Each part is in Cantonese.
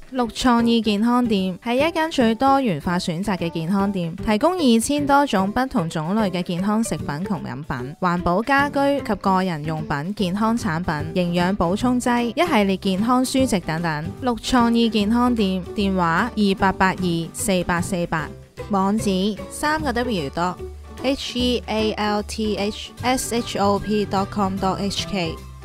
綠創意健康店係一間最多元化選擇嘅健康店，提供2000多種不同種類嘅健康食品同飲品、環保家居及個人用品、健康產品、營養補充劑、一系列健康書籍等等。綠創意健康店電話28824848，網址3個 healthshop.com.hk。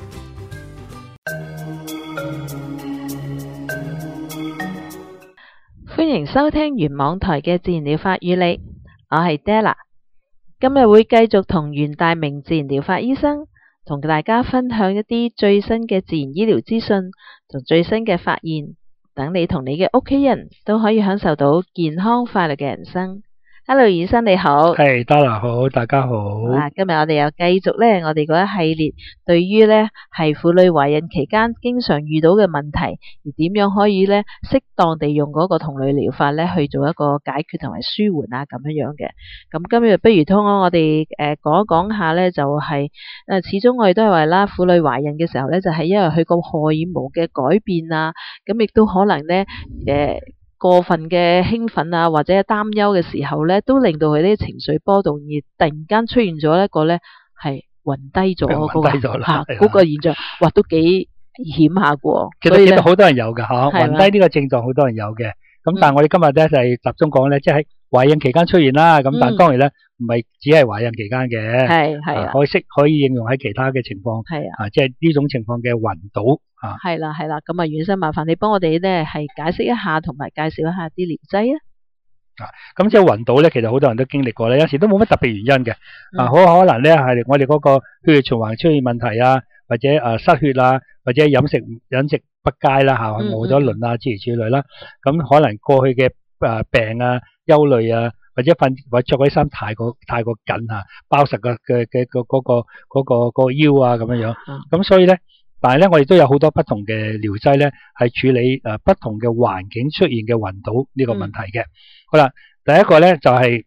歡迎收聽原網台嘅自然療法與你，我係 Della， 今日會繼續同袁大明自然療法醫生同大家分享一啲最新嘅自然醫療資訊同最新嘅發現，等你同你嘅屋企人都可以享受到健康快樂嘅人生。Hello， 醫生你好。 係Della好，大家好。 今日我哋又繼續咧，我哋嗰一系列對於咧係婦女懷孕期間經常遇到嘅問題，而點樣可以咧適當地用嗰個同類療法咧去做一個解決同埋舒緩啊咁樣嘅。咁今日不如通過我哋講一講下咧，就係始終我哋都係話啦，婦女懷孕嘅時候咧，就係因為佢個荷爾蒙嘅改變啊，咁亦都可能咧過分嘅興奮啊，或者擔憂嘅時候咧，都令到佢啲情緒波動，而突然間出現咗一個咧係暈低咗嗰個現象，哇，都幾險下喎。 其實好多人有㗎嚇，暈低呢個症狀好多人有嘅。咁但係我哋今日咧就係集中講咧，即係喺懷孕期間出現啦。咁但係當然咧唔係只係懷孕期間嘅，可以應用喺其他嘅情況。即係呢種情況嘅暈倒啊。係啦。 咁啊，袁生麻煩你幫我哋咧係解釋一下，同埋介紹一下啲療劑啊。 咁即係暈倒咧，其實好多人都經歷過咧，有時都冇乜特別原因嘅。好可能咧係我哋嗰個血液循環出現問題啊，或者失血啊，或者飲食不佳啦嚇，餓咗輪啊諸如此類啦。咁可能過去嘅病啊、憂慮啊，或者着嗰啲衫太過緊嚇，包實嘅嗰個腰啊咁樣。咁所以咧，但係咧我哋都有好多不同嘅療劑咧，係處理不同嘅環境出現嘅暈倒呢個問題嘅。好啦，第一個咧就係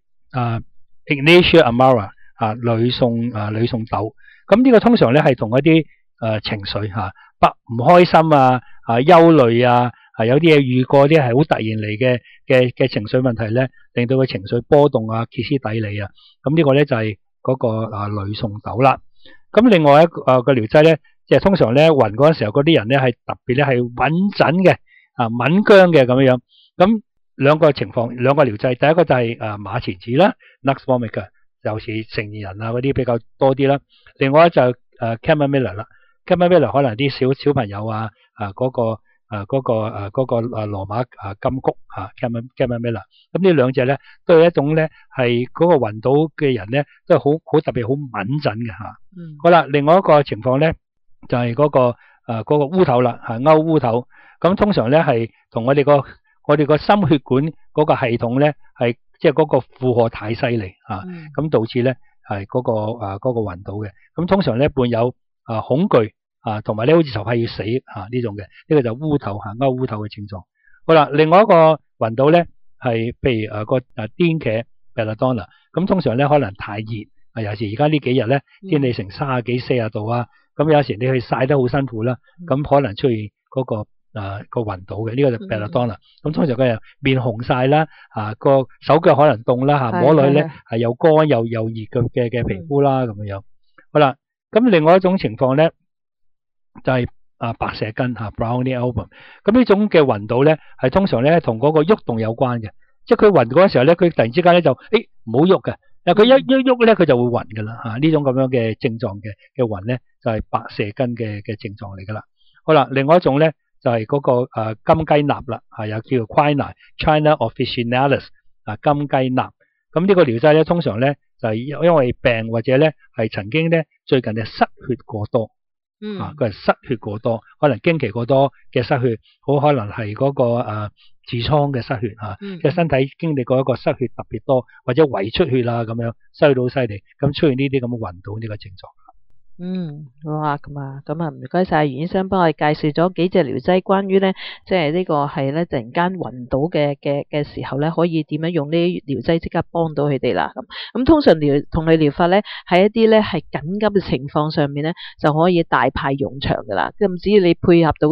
Ignatia Amara 呂宋豆。咁呢個通常咧係同一啲情緒唔開心啊、憂慮啊，有啲嘢遇過啲係好突然嚟嘅情緒問題咧，令到佢情緒波動啊、歇斯底里啊。咁呢個咧就係嗰個呂宋豆啦。咁另外一個療劑咧，即係通常咧暈嗰陣時候，嗰啲人咧係特別咧係穩陣嘅敏僵嘅咁樣。咁兩個療劑，第一個就係馬錢子啦 Nux vomica， 尤其是成年人啊嗰啲比較多啲啦。另外就Chamomile 啦。Chamomile 可能啲小朋友嗰個羅馬金菊Chamomile。咁呢兩隻咧都係一種咧係嗰個暈倒嘅人咧都係好特別好敏陣嘅嚇。好啦，另外一個情況咧就係嗰個烏頭啦嚇，勾烏頭。咁通常咧係同我哋個心血管嗰個系統咧係即係嗰個負荷太犀利嚇，咁導致咧係嗰個暈倒嘅。咁通常咧伴有恐懼同埋咧好似就快要死呢種嘅，呢個就烏頭勾烏頭嘅症狀。好啦，另外一個暈倒咧係譬如個癲茄 Belladonna。咁通常咧可能太熱尤其是而家呢幾日咧天氣成30幾40度啊，咁有時你去曬得好辛苦啦，咁可能出現嗰個暈倒嘅，呢個就 Belladonna。咁通常佢又面紅晒啦，個手腳可能凍啦摸落去咧係又乾又熱嘅皮膚啦咁樣。好啦，咁另外一種情況咧就係白蛇根Brownie album。咁呢種嘅暈倒咧係通常咧同嗰個喐動有關嘅，即係佢暈嗰陣時候咧，佢突然之間咧就唔好喐嘅，佢一喐咧佢就會暈噶啦呢種咁樣嘅症狀嘅暈咧就係白蛇根嘅症狀嚟噶啦。好啦，另外一種咧就係嗰個金雞納啦又叫做 China officinalis 金雞納。咁呢個療劑咧通常咧就係因為病或者咧係曾經咧最近係失血過多，佢係失血過多，可能經期過多嘅失血，好可能係嗰個痔瘡嘅失血即係身體經歷過一個失血特別多，或者胃出血咁樣失血到好犀利，咁出現呢啲咁嘅暈倒呢個症狀。 哇，咁啊，唔該晒袁醫生幫我哋介紹咗幾隻療劑，關於咧即係呢個係咧突然間暈倒嘅時候咧，可以點樣用呢啲療劑即刻幫到佢哋啦。咁通常同類療法咧喺一啲咧係緊急嘅情況上面咧就可以大派用場噶啦。咁只要你配合到適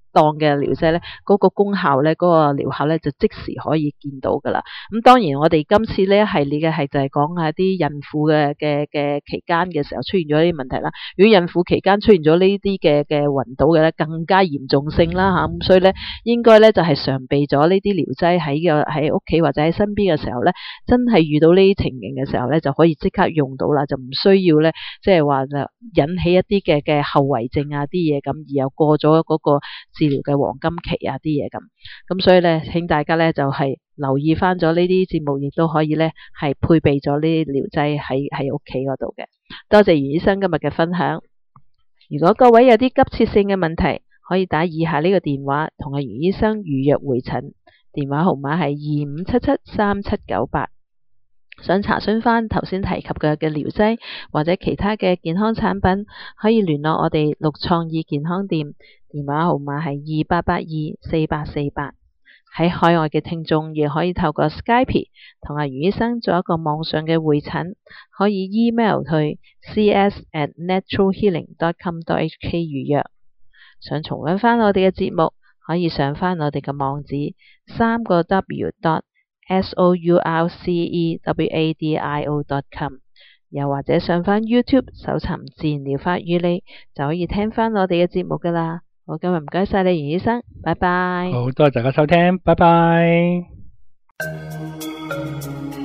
當嘅療劑咧，嗰個功效咧，嗰個療效咧就即時可以見到噶啦。咁當然我哋今次呢一系列嘅係就係講下啲孕婦嘅期間嘅時候出現咗呢啲問題啦。如果孕婦期間出現咗呢啲嘅暈倒嘅咧，更加嚴重性啦嚇。咁所以咧應該咧就係常備咗呢啲療劑喺屋企或者喺身邊嘅時候咧，真係遇到呢啲情形嘅時候咧，就可以即刻用到啦，就唔需要咧即係話引起一啲嘅後遺症啊啲嘢咁，而又過咗嗰個治療嘅黃金期啊啲嘢咁。咁所以咧，請大家咧就係留意翻咗呢啲節目，亦都可以咧係配備咗呢啲療劑喺屋企嗰度嘅。多謝袁醫生今日嘅分享。如果各位有啲急切性嘅問題，可以打以下呢個電話同阿袁醫生預約會診，電話號碼係25773798。想查詢翻頭先提及嘅療劑或者其他嘅健康產品，可以聯絡我哋陸創意健康店，電話號碼係28824848。喺海外嘅聽眾亦可以透過 Skype 同阿袁醫生做一個網上嘅會診，可以 email 去 cs@naturalhealing.com.hk 預約。想重溫翻我哋嘅節目，可以上翻我哋嘅網址3w.sourcewadio.com， 又或者上翻 YouTube 搜尋自然療法與你，就可以聽翻我哋嘅節目噶啦。好，今日唔該晒你袁醫生，拜拜。 好，多謝大家收聽，拜拜。